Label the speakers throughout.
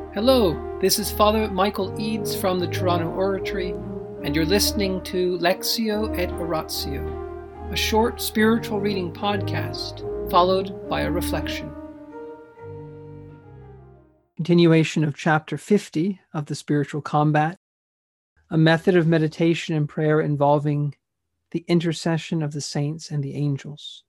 Speaker 1: Hello, this is Father Michael Eads from the Toronto Oratory, and you're listening to Lectio et Oratio, a short spiritual reading podcast followed by a reflection. Continuation of Chapter 50 of the Spiritual Combat, a method of meditation and prayer involving the intercession of the saints and the angels.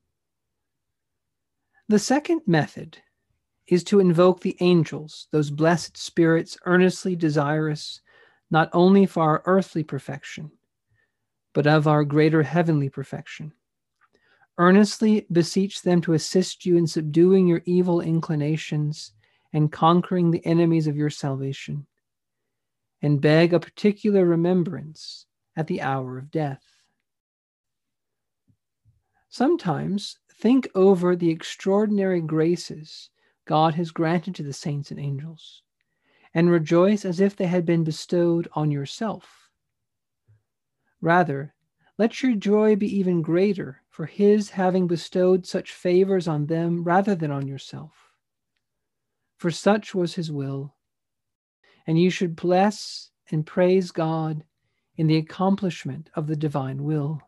Speaker 1: The second method is to invoke the angels, those blessed spirits earnestly desirous not only for our earthly perfection, but of our greater heavenly perfection. Earnestly beseech them to assist you in subduing your evil inclinations and conquering the enemies of your salvation, and beg a particular remembrance at the hour of death. Sometimes think over the extraordinary graces God has granted to the saints and angels, and rejoice as if they had been bestowed on yourself. Rather, let your joy be even greater for his having bestowed such favors on them rather than on yourself. For such was his will, and you should bless and praise God in the accomplishment of the divine will.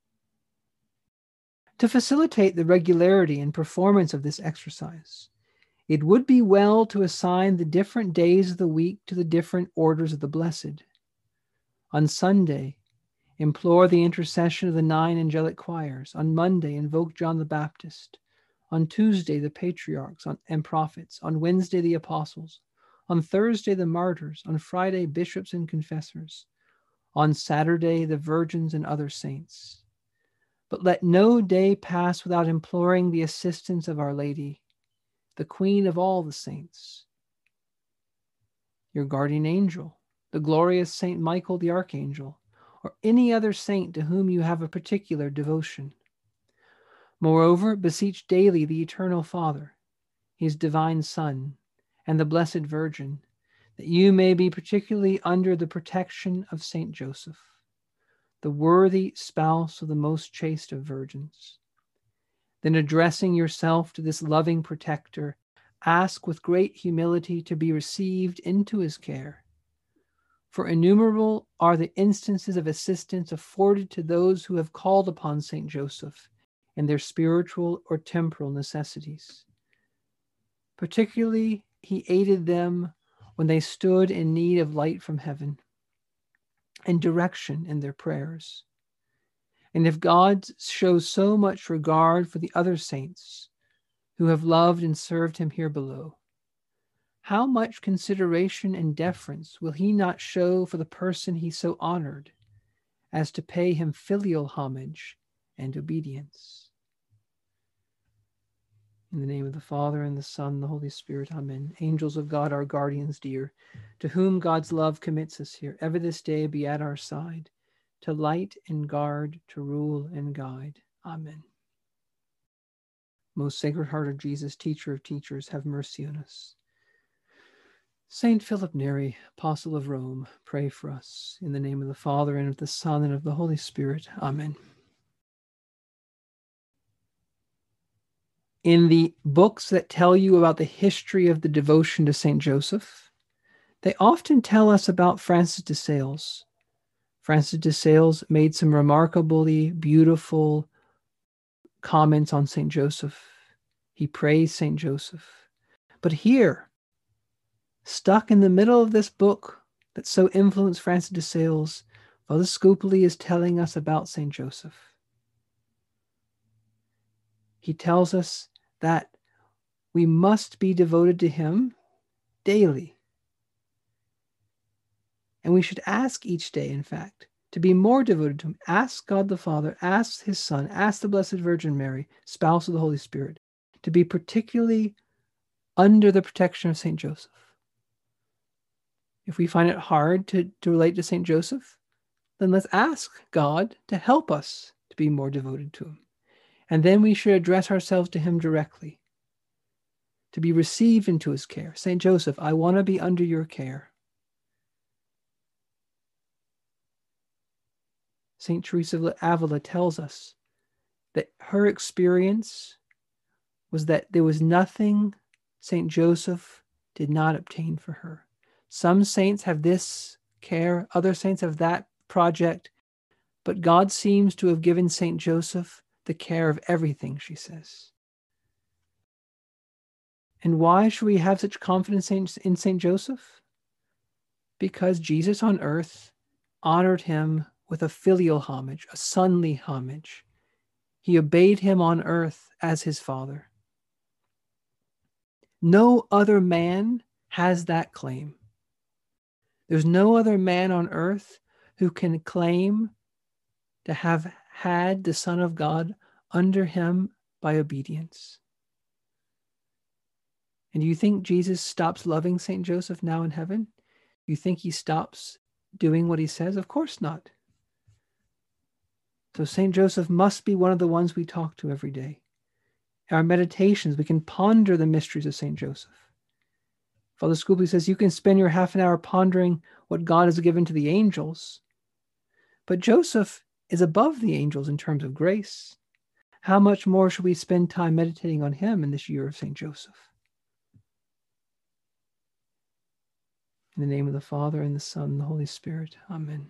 Speaker 1: To facilitate the regularity and performance of this exercise, it would be well to assign the different days of the week to the different orders of the blessed. On Sunday, implore the intercession of the 9 angelic choirs. On Monday, invoke John the Baptist. On Tuesday, the patriarchs and prophets. On Wednesday, the apostles. On Thursday, the martyrs. On Friday, bishops and confessors. On Saturday, the virgins and other saints. But let no day pass without imploring the assistance of Our Lady, the Queen of all the saints, your guardian angel, the glorious Saint Michael the Archangel, or any other saint to whom you have a particular devotion. Moreover, beseech daily the Eternal Father, his divine Son, and the Blessed Virgin, that you may be particularly under the protection of Saint Joseph, the worthy spouse of the most chaste of virgins. Then, addressing yourself to this loving protector, ask with great humility to be received into his care. For innumerable are the instances of assistance afforded to those who have called upon Saint Joseph in their spiritual or temporal necessities. Particularly, he aided them when they stood in need of light from heaven and direction in their prayers. And if God shows so much regard for the other saints who have loved and served him here below, how much consideration and deference will he not show for the person he so honored as to pay him filial homage and obedience? In the name of the Father, and the Son, and the Holy Spirit, amen. Angels of God, our guardians dear, to whom God's love commits us here, ever this day be at our side, to light and guard, to rule and guide. Amen. Most Sacred Heart of Jesus, teacher of teachers, have mercy on us. Saint Philip Neri, Apostle of Rome, pray for us. In the name of the Father, and of the Son, and of the Holy Spirit. Amen. In the books that tell you about the history of the devotion to Saint Joseph, they often tell us about Francis de Sales. Francis de Sales made some remarkably beautiful comments on Saint Joseph. He praised Saint Joseph. But here, stuck in the middle of this book that so influenced Francis de Sales, Father Scupoli is telling us about Saint Joseph. He tells us that we must be devoted to him daily. And we should ask each day, in fact, to be more devoted to him. Ask God the Father, ask his Son, ask the Blessed Virgin Mary, spouse of the Holy Spirit, to be particularly under the protection of Saint Joseph. If we find it hard to relate to Saint Joseph, then let's ask God to help us to be more devoted to him. And then we should address ourselves to him directly, to be received into his care. Saint Joseph, I want to be under your care. Saint Teresa of Avila tells us that her experience was that there was nothing Saint Joseph did not obtain for her. Some saints have this care, other saints have that project, but God seems to have given St. Joseph the care of everything, she says. And why should we have such confidence in St. Joseph? Because Jesus on earth honored him with a filial homage, a sonly homage. He obeyed him on earth as his father. No other man has that claim. There's no other man on earth who can claim to have had the Son of God under him by obedience. And do you think Jesus stops loving St. Joseph now in heaven? Do you think he stops doing what he says? Of course not. So St. Joseph must be one of the ones we talk to every day. In our meditations, we can ponder the mysteries of St. Joseph. Father Scupoli says you can spend your half an hour pondering what God has given to the angels, but Joseph is above the angels in terms of grace. How much more should we spend time meditating on him in this year of St. Joseph? In the name of the Father, and the Son, and the Holy Spirit. Amen.